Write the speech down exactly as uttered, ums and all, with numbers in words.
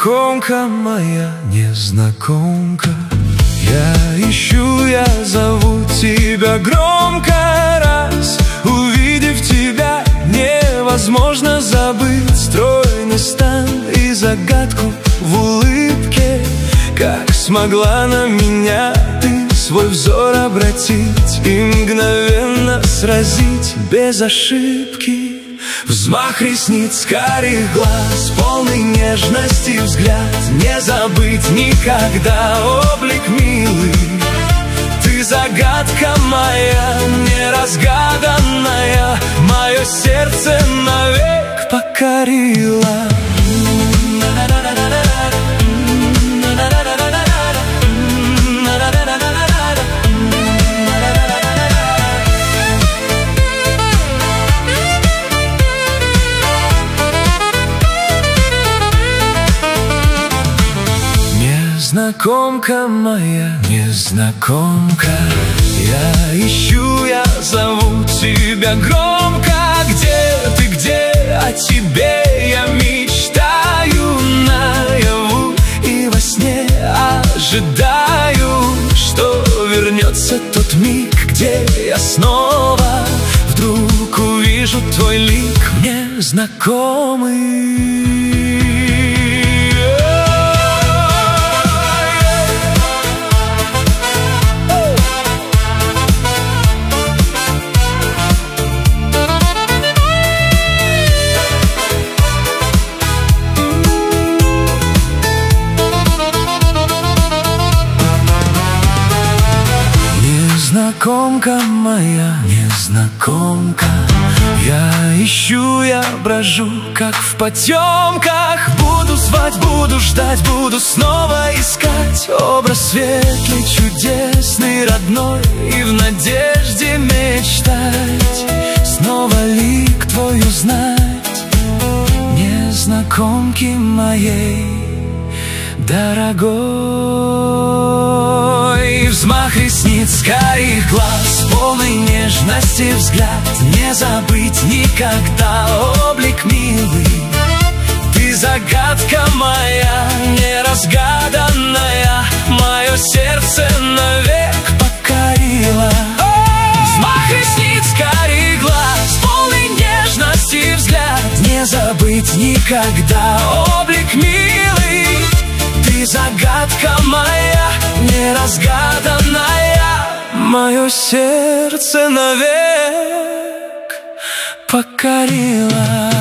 Незнакомка моя, незнакомка, я ищу, я зову тебя громко. Раз увидев тебя, невозможно забыть стройный стан и загадку в улыбке. Как смогла на меня ты свой взор обратить и мгновенно сразить без ошибки. Взмах ресниц, карих глаз, полный нежности взгляд, не забыть никогда облик милый. Ты загадка моя, неразгаданная, мое сердце навек покорила. Незнакомка моя, незнакомка, я ищу, я зову тебя громко. Где ты, где? О тебе я мечтаю наяву и во сне ожидаю, что вернется тот миг, где я снова вдруг увижу твой лик мне знакомый. Незнакомка моя, незнакомка, я ищу, я брожу, как в потемках. Буду звать, буду ждать, буду снова искать образ светлый, чудесный, родной, и в надежде мечтать снова лик твой узнать, незнакомки моей дорогой. Взмах ресниц, карих глаз, полный нежности взгляд, не забыть никогда облик милый. Ты загадка моя, неразгаданная, мое сердце навек покорила. Взмах ресниц, карих глаз, полный нежности взгляд, не забыть никогда облик милый. Ты загадка моя, неразгаданная, мое сердце навек покорила.